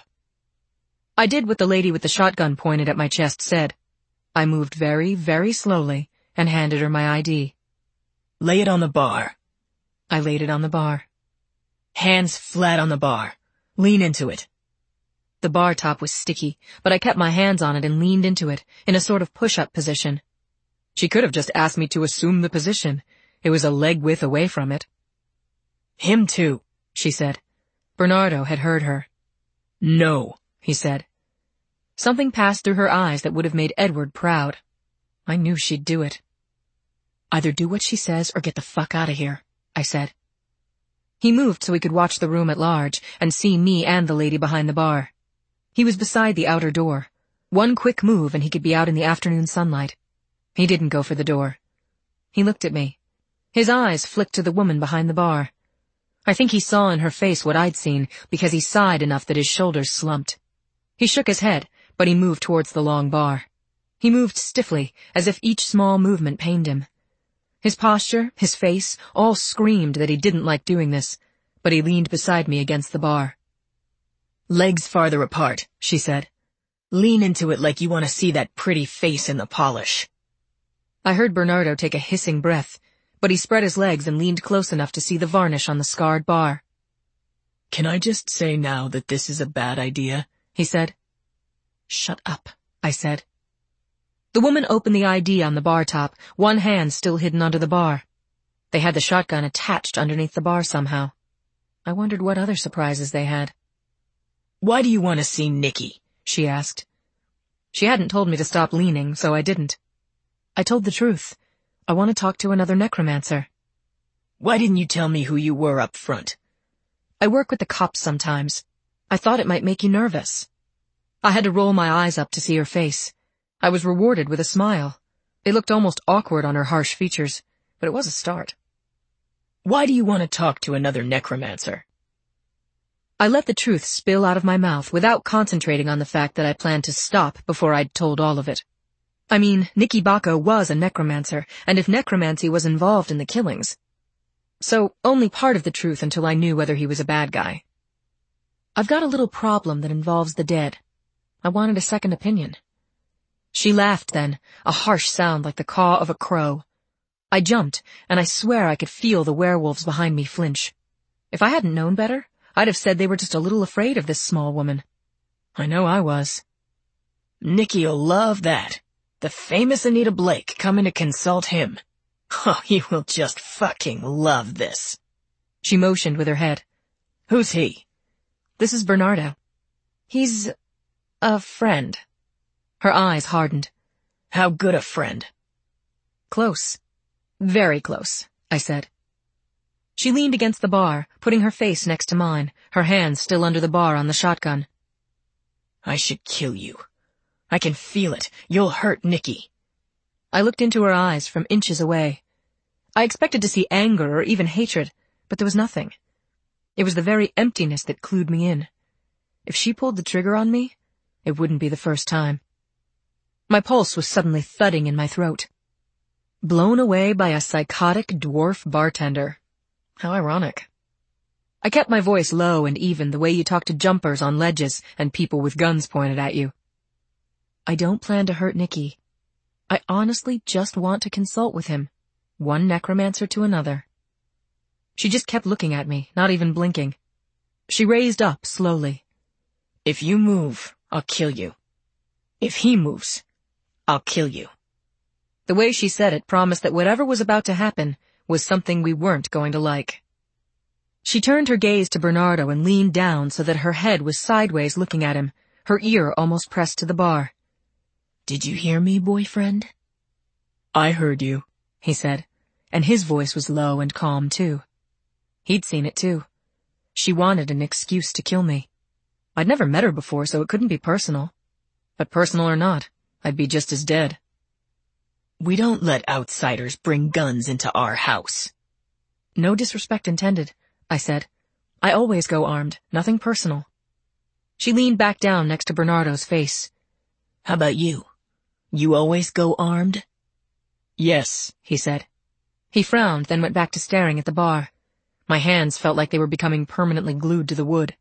I did what the lady with the shotgun pointed at my chest said. I moved very, very slowly and handed her my I D. Lay it on the bar. I laid it on the bar. Hands flat on the bar. Lean into it. The bar top was sticky, but I kept my hands on it and leaned into it, in a sort of push-up position. She could have just asked me to assume the position. It was a leg width away from it. Him too, she said. Bernardo had heard her. No, he said. Something passed through her eyes that would have made Edward proud. I knew she'd do it. Either do what she says or get the fuck out of here, I said. He moved so he could watch the room at large and see me and the lady behind the bar. He was beside the outer door. One quick move and he could be out in the afternoon sunlight. He didn't go for the door. He looked at me. His eyes flicked to the woman behind the bar. I think he saw in her face what I'd seen because he sighed enough that his shoulders slumped. He shook his head, but he moved towards the long bar. He moved stiffly, as if each small movement pained him. His posture, his face, all screamed that he didn't like doing this, but he leaned beside me against the bar. Legs farther apart, she said. Lean into it like you want to see that pretty face in the polish. I heard Bernardo take a hissing breath, but he spread his legs and leaned close enough to see the varnish on the scarred bar. Can I just say now that this is a bad idea? He said. Shut up, I said. The woman opened the I D on the bar top, one hand still hidden under the bar. They had the shotgun attached underneath the bar somehow. I wondered what other surprises they had. Why do you want to see Nikki? She asked. She hadn't told me to stop leaning, so I didn't. I told the truth. I want to talk to another necromancer. Why didn't you tell me who you were up front? I work with the cops sometimes. I thought it might make you nervous. I had to roll my eyes up to see her face. I was rewarded with a smile. It looked almost awkward on her harsh features, but it was a start. Why do you want to talk to another necromancer? I let the truth spill out of my mouth without concentrating on the fact that I planned to stop before I'd told all of it. I mean, Nicky Bacco was a necromancer, and if necromancy was involved in the killings. So, only part of the truth until I knew whether he was a bad guy. I've got a little problem that involves the dead. I wanted a second opinion. She laughed then, a harsh sound like the caw of a crow. I jumped, and I swear I could feel the werewolves behind me flinch. If I hadn't known better, I'd have said they were just a little afraid of this small woman. I know I was. Nicky'll love that. The famous Anita Blake coming to consult him. Oh, he will just fucking love this. She motioned with her head. Who's he? This is Bernardo. He's a friend. Her eyes hardened. How good a friend? Close. Very close, I said. She leaned against the bar, putting her face next to mine, her hands still under the bar on the shotgun. I should kill you. I can feel it. You'll hurt Nicky. I looked into her eyes from inches away. I expected to see anger or even hatred, but there was nothing. It was the very emptiness that clued me in. If she pulled the trigger on me, it wouldn't be the first time. My pulse was suddenly thudding in my throat. Blown away by a psychotic dwarf bartender. How ironic. I kept my voice low and even, the way you talk to jumpers on ledges and people with guns pointed at you. I don't plan to hurt Nicky. I honestly just want to consult with him, one necromancer to another. She just kept looking at me, not even blinking. She raised up slowly. If you move, I'll kill you. If he moves, I'll kill you. The way she said it promised that whatever was about to happen was something we weren't going to like. She turned her gaze to Bernardo and leaned down so that her head was sideways looking at him, her ear almost pressed to the bar. Did you hear me, boyfriend? I heard you, he said, and his voice was low and calm too. He'd seen it too. She wanted an excuse to kill me. I'd never met her before, so it couldn't be personal. But personal or not, I'd be just as dead. We don't let outsiders bring guns into our house. No disrespect intended, I said. I always go armed, nothing personal. She leaned back down next to Bernardo's face. How about you? You always go armed? Yes, he said. He frowned, then went back to staring at the bar. My hands felt like they were becoming permanently glued to the wood.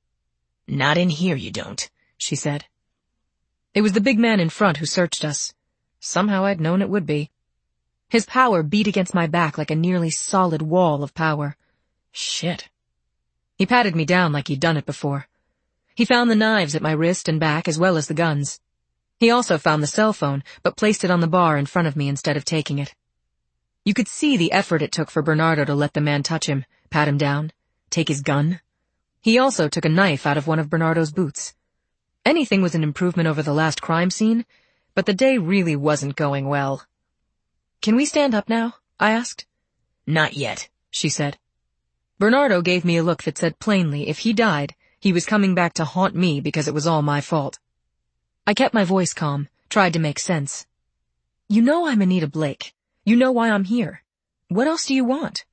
Not in here, you don't, she said. It was the big man in front who searched us. Somehow I'd known it would be. His power beat against my back like a nearly solid wall of power. Shit. He patted me down like he'd done it before. He found the knives at my wrist and back as well as the guns. He also found the cell phone, but placed it on the bar in front of me instead of taking it. You could see the effort it took for Bernardo to let the man touch him, pat him down, take his gun. He also took a knife out of one of Bernardo's boots. Anything was an improvement over the last crime scene, but the day really wasn't going well. Can we stand up now? I asked. Not yet, she said. Bernardo gave me a look that said plainly if he died, he was coming back to haunt me because it was all my fault. I kept my voice calm, tried to make sense. You know I'm Anita Blake. You know why I'm here. What else do you want?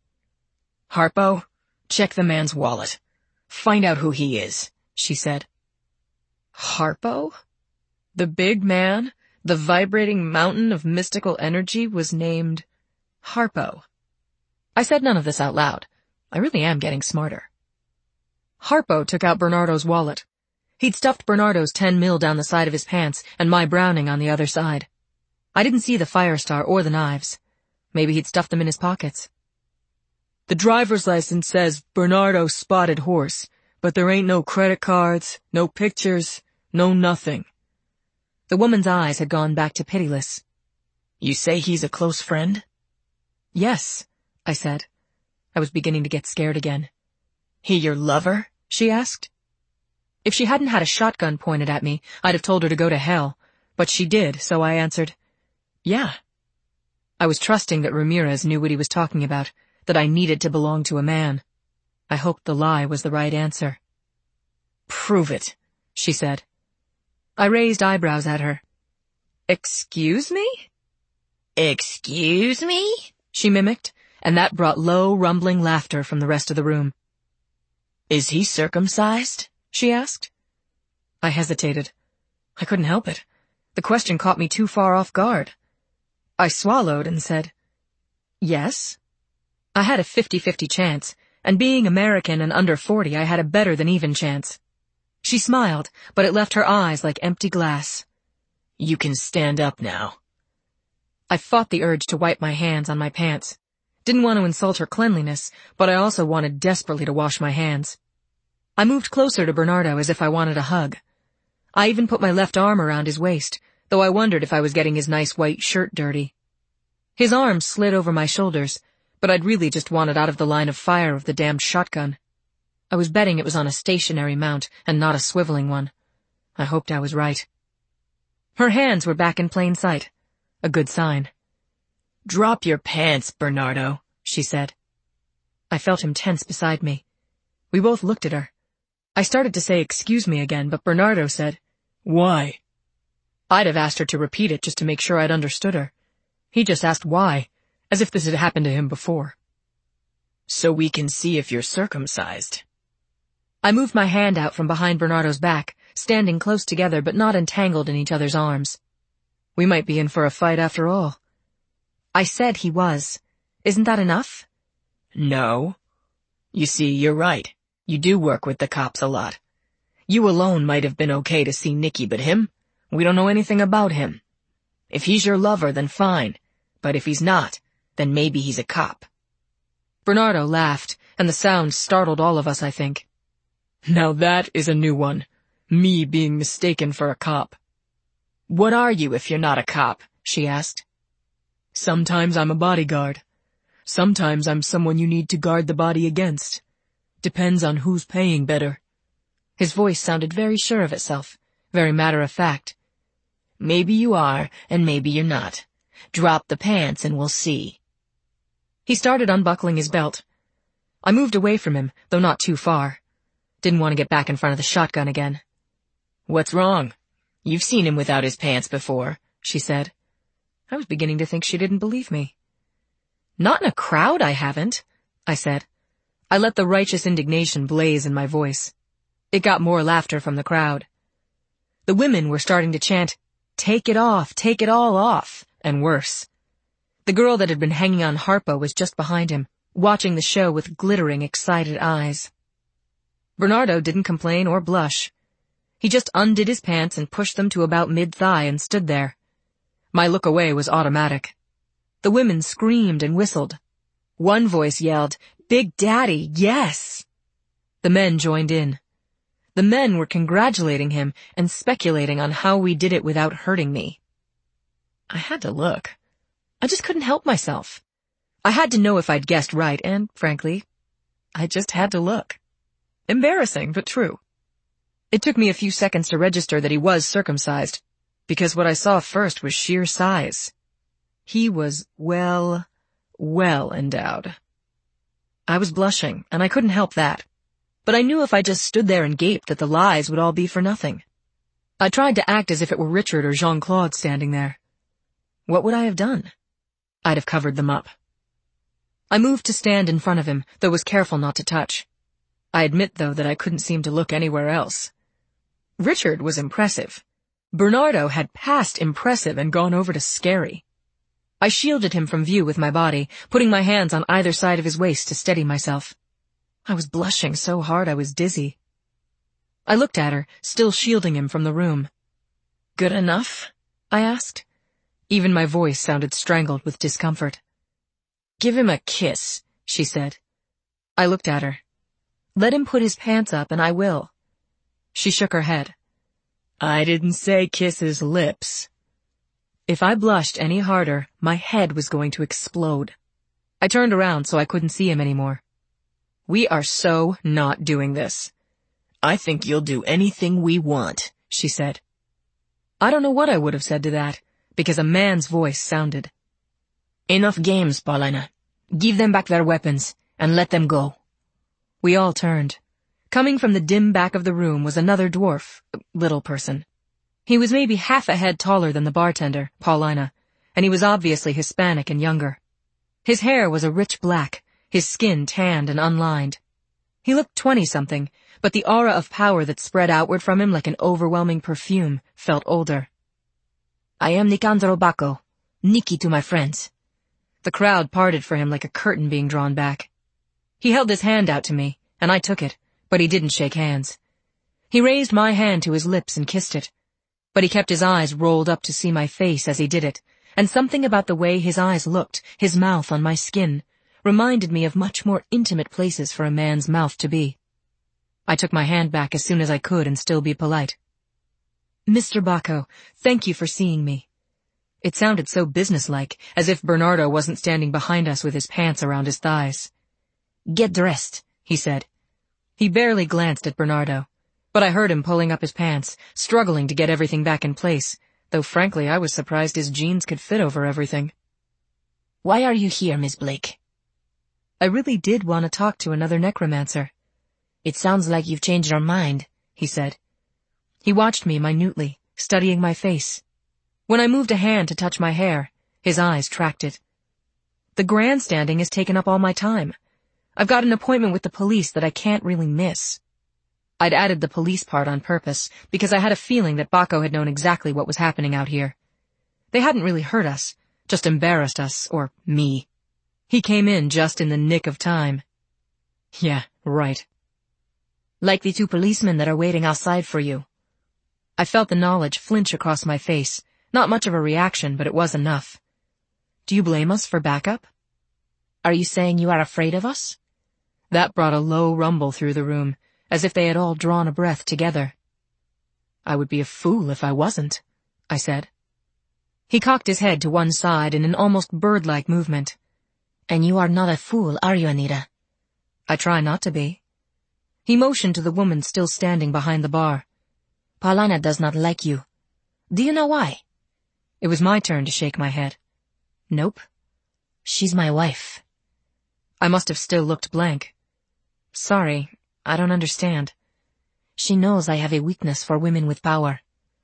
Harpo, check the man's wallet. Find out who he is, she said. Harpo? The big man, the vibrating mountain of mystical energy, was named Harpo. I said none of this out loud. I really am getting smarter. Harpo took out Bernardo's wallet. He'd stuffed Bernardo's ten mil down the side of his pants and my Browning on the other side. I didn't see the Firestar or the knives. Maybe he'd stuffed them in his pockets. The driver's license says Bernardo Spotted Horse, but there ain't no credit cards, no pictures, no nothing. The woman's eyes had gone back to Pitiless. You say he's a close friend? Yes, I said. I was beginning to get scared again. He your lover? She asked. If she hadn't had a shotgun pointed at me, I'd have told her to go to hell, but she did, so I answered, yeah. I was trusting that Ramirez knew what he was talking about, that I needed to belong to a man. I hoped the lie was the right answer. Prove it, she said. I raised eyebrows at her. Excuse me? Excuse me? She mimicked, and that brought low, rumbling laughter from the rest of the room. Is he circumcised? She asked. I hesitated. I couldn't help it. The question caught me too far off guard. I swallowed and said, yes. I had a fifty-fifty chance, and being American and under forty, I had a better than even chance. She smiled, but it left her eyes like empty glass. You can stand up now. I fought the urge to wipe my hands on my pants. Didn't want to insult her cleanliness, but I also wanted desperately to wash my hands. I moved closer to Bernardo as if I wanted a hug. I even put my left arm around his waist, though I wondered if I was getting his nice white shirt dirty. His arms slid over my shoulders, but I'd really just wanted out of the line of fire of the damned shotgun. I was betting it was on a stationary mount and not a swiveling one. I hoped I was right. Her hands were back in plain sight. A good sign. Drop your pants, Bernardo, she said. I felt him tense beside me. We both looked at her. I started to say excuse me again, but Bernardo said, why? I'd have asked her to repeat it just to make sure I'd understood her. He just asked why, as if this had happened to him before. So we can see if you're circumcised. I moved my hand out from behind Bernardo's back, standing close together but not entangled in each other's arms. We might be in for a fight after all. I said he was. Isn't that enough? No. You see, you're right. You do work with the cops a lot. You alone might have been okay to see Nicky, but him? We don't know anything about him. If he's your lover, then fine. But if he's not, then maybe he's a cop. Bernardo laughed, and the sound startled all of us, I think. Now that is a new one. Me being mistaken for a cop. What are you if you're not a cop? She asked. Sometimes I'm a bodyguard. Sometimes I'm someone you need to guard the body against. Depends on who's paying better. His voice sounded very sure of itself, very matter-of-fact. Maybe you are, and maybe you're not. Drop the pants and we'll see. He started unbuckling his belt. I moved away from him, though not too far. Didn't want to get back in front of the shotgun again. What's wrong? You've seen him without his pants before, she said. I was beginning to think she didn't believe me. Not in a crowd, I haven't, I said. I let the righteous indignation blaze in my voice. It got more laughter from the crowd. The women were starting to chant, "Take it off, take it all off," and worse. The girl that had been hanging on Harpo was just behind him, watching the show with glittering, excited eyes. Bernardo didn't complain or blush. He just undid his pants and pushed them to about mid-thigh and stood there. My look away was automatic. The women screamed and whistled. One voice yelled, "Big Daddy, yes!" The men joined in. The men were congratulating him and speculating on how we did it without hurting me. I had to look. I just couldn't help myself. I had to know if I'd guessed right, and, frankly, I just had to look. Embarrassing, but true. It took me a few seconds to register that he was circumcised, because what I saw first was sheer size. He was well, well endowed. I was blushing, and I couldn't help that. But I knew if I just stood there and gaped that the lies would all be for nothing. I tried to act as if it were Richard or Jean-Claude standing there. What would I have done? I'd have covered them up. I moved to stand in front of him, though was careful not to touch. I admit, though, that I couldn't seem to look anywhere else. Richard was impressive. Bernardo had passed impressive and gone over to scary. I shielded him from view with my body, putting my hands on either side of his waist to steady myself. I was blushing so hard I was dizzy. I looked at her, still shielding him from the room. "Good enough?" I asked. Even my voice sounded strangled with discomfort. "Give him a kiss," she said. I looked at her. "Let him put his pants up and I will." She shook her head. "I didn't say kiss his lips." If I blushed any harder, my head was going to explode. I turned around so I couldn't see him anymore. "We are so not doing this." "I think you'll do anything we want," she said. I don't know what I would have said to that, because a man's voice sounded. "Enough games, Paulina. Give them back their weapons, and let them go." We all turned. Coming from the dim back of the room was another dwarf, little person. He was maybe half a head taller than the bartender, Paulina, and he was obviously Hispanic and younger. His hair was a rich black, his skin tanned and unlined. He looked twenty-something, but the aura of power that spread outward from him like an overwhelming perfume felt older. "I am Nicandro Bacco, Nicky to my friends." The crowd parted for him like a curtain being drawn back. He held his hand out to me, and I took it, but he didn't shake hands. He raised my hand to his lips and kissed it, but he kept his eyes rolled up to see my face as he did it, and something about the way his eyes looked, his mouth on my skin, reminded me of much more intimate places for a man's mouth to be. I took my hand back as soon as I could and still be polite. "Mister Bacco, thank you for seeing me." It sounded so businesslike, as if Bernardo wasn't standing behind us with his pants around his thighs. "Get dressed," he said. He barely glanced at Bernardo, but I heard him pulling up his pants, struggling to get everything back in place, though frankly I was surprised his jeans could fit over everything. "Why are you here, Miss Blake?" I really did want to talk to another necromancer. "It sounds like you've changed your mind," he said. He watched me minutely, studying my face. When I moved a hand to touch my hair, his eyes tracked it. "The grandstanding has taken up all my time. I've got an appointment with the police that I can't really miss." I'd added the police part on purpose, because I had a feeling that Bacco had known exactly what was happening out here. They hadn't really hurt us, just embarrassed us, or me. He came in just in the nick of time. Yeah, right. "Like the two policemen that are waiting outside for you." I felt the knowledge flinch across my face, Not much of a reaction, but it was enough. Do you blame us for backup? Are you saying you are afraid of us? That brought a low rumble through the room, as if they had all drawn a breath together. I would be a fool if I wasn't, I said. He cocked his head to one side in an almost bird-like movement. And you are not a fool, are you, Anita? I try not to be. He motioned to the woman still standing behind the bar. Paulina does not like you. Do you know why? It was my turn to shake my head. Nope. She's my wife. I must have still looked blank. Sorry, I don't understand. She knows I have a weakness for women with power.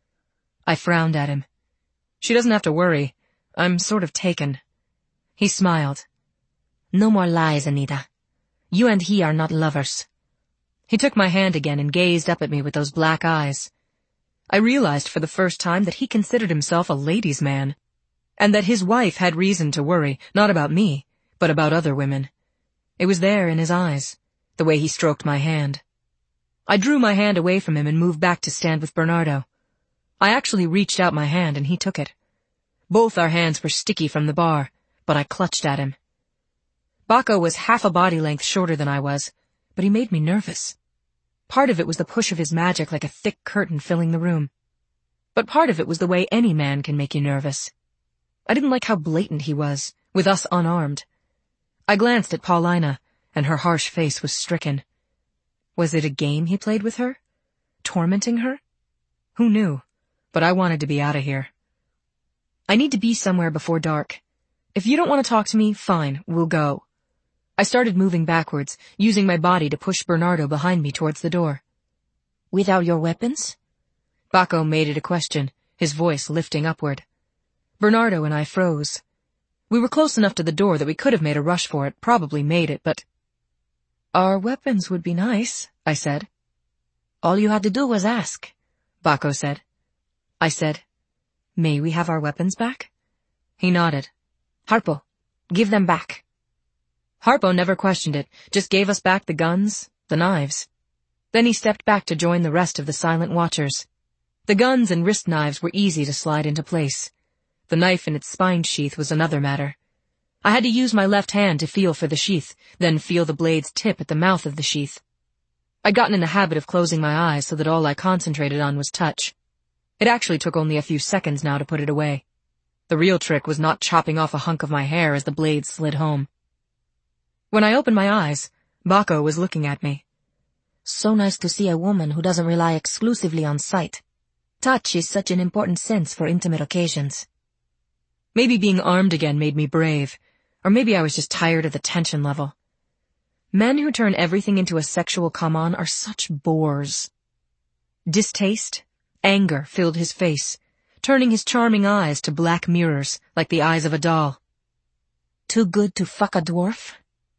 I frowned at him. She doesn't have to worry. I'm sort of taken. He smiled. No more lies, Anita. You and he are not lovers. He took my hand again and gazed up at me with those black eyes. I realized for the first time that he considered himself a ladies' man, and that his wife had reason to worry, not about me, but about other women. It was there in his eyes, the way he stroked my hand. I drew my hand away from him and moved back to stand with Bernardo. I actually reached out my hand and he took it. Both our hands were sticky from the bar, but I clutched at him. Baco was half a body length shorter than I was, but he made me nervous. Part of it was the push of his magic like a thick curtain filling the room. But part of it was the way any man can make you nervous. I didn't like how blatant he was, with us unarmed. I glanced at Paulina, and her harsh face was stricken. Was it a game he played with her? Tormenting her? Who knew? But I wanted to be out of here. I need to be somewhere before dark. If you don't want to talk to me, fine, we'll go. I started moving backwards, using my body to push Bernardo behind me towards the door. Without your weapons? Baco made it a question, his voice lifting upward. Bernardo and I froze. We were close enough to the door that we could have made a rush for it, probably made it, but... Our weapons would be nice, I said. All you had to do was ask, Baco said. I said, may we have our weapons back? He nodded. Harpo, give them back. Harpo never questioned it, just gave us back the guns, the knives. Then he stepped back to join the rest of the silent watchers. The guns and wrist knives were easy to slide into place. The knife in its spine sheath was another matter. I had to use my left hand to feel for the sheath, then feel the blade's tip at the mouth of the sheath. I'd gotten in the habit of closing my eyes so that all I concentrated on was touch. It actually took only a few seconds now to put it away. The real trick was not chopping off a hunk of my hair as the blade slid home. When I opened my eyes, Baco was looking at me. So nice to see a woman who doesn't rely exclusively on sight. Touch is such an important sense for intimate occasions. Maybe being armed again made me brave, or maybe I was just tired of the tension level. Men who turn everything into a sexual come-on are such bores. Distaste, anger filled his face, turning his charming eyes to black mirrors like the eyes of a doll. Too good to fuck a dwarf?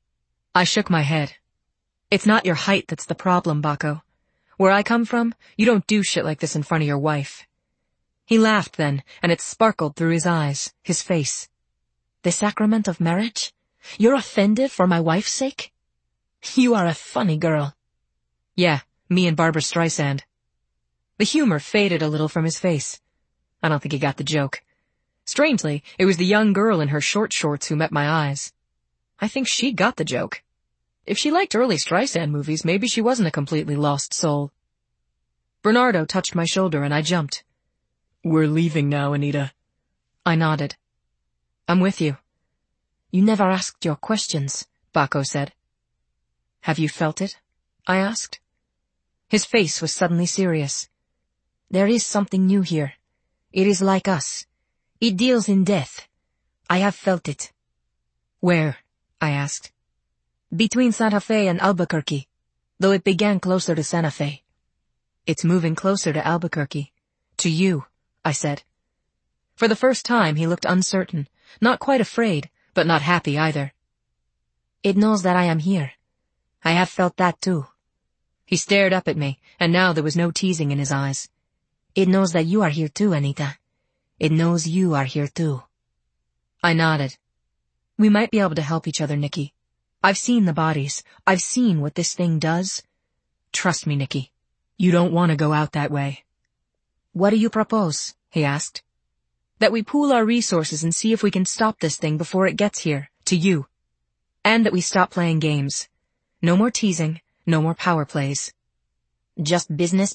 I shook my head. It's not your height that's the problem, Baco. Where I come from, you don't do shit like this in front of your wife. He laughed then, and it sparkled through his eyes, his face. The sacrament of marriage? You're offended for my wife's sake? You are a funny girl. Yeah, me and Barbara Streisand. The humor faded a little from his face. I don't think he got the joke. Strangely, it was the young girl in her short shorts who met my eyes. I think she got the joke. If she liked early Streisand movies, maybe she wasn't a completely lost soul. Bernardo touched my shoulder and I jumped. We're leaving now, Anita. I nodded. I'm with you. You never asked your questions, Baco said. Have you felt it? I asked. His face was suddenly serious. There is something new here. It is like us. It deals in death. I have felt it. Where? I asked. Between Santa Fe and Albuquerque, though it began closer to Santa Fe. It's moving closer to Albuquerque. To you, I said. For the first time he looked uncertain, not quite afraid, but not happy either. It knows that I am here. I have felt that too. He stared up at me, and now there was no teasing in his eyes. It knows that you are here too, Anita. It knows you are here too. I nodded. We might be able to help each other, Nikki. I've seen the bodies. I've seen what this thing does. Trust me, Nikki. You don't want to go out that way. What do you propose? He asked. That we pool our resources and see if we can stop this thing before it gets here, to you. And that we stop playing games. No more teasing, no more power plays. Just business,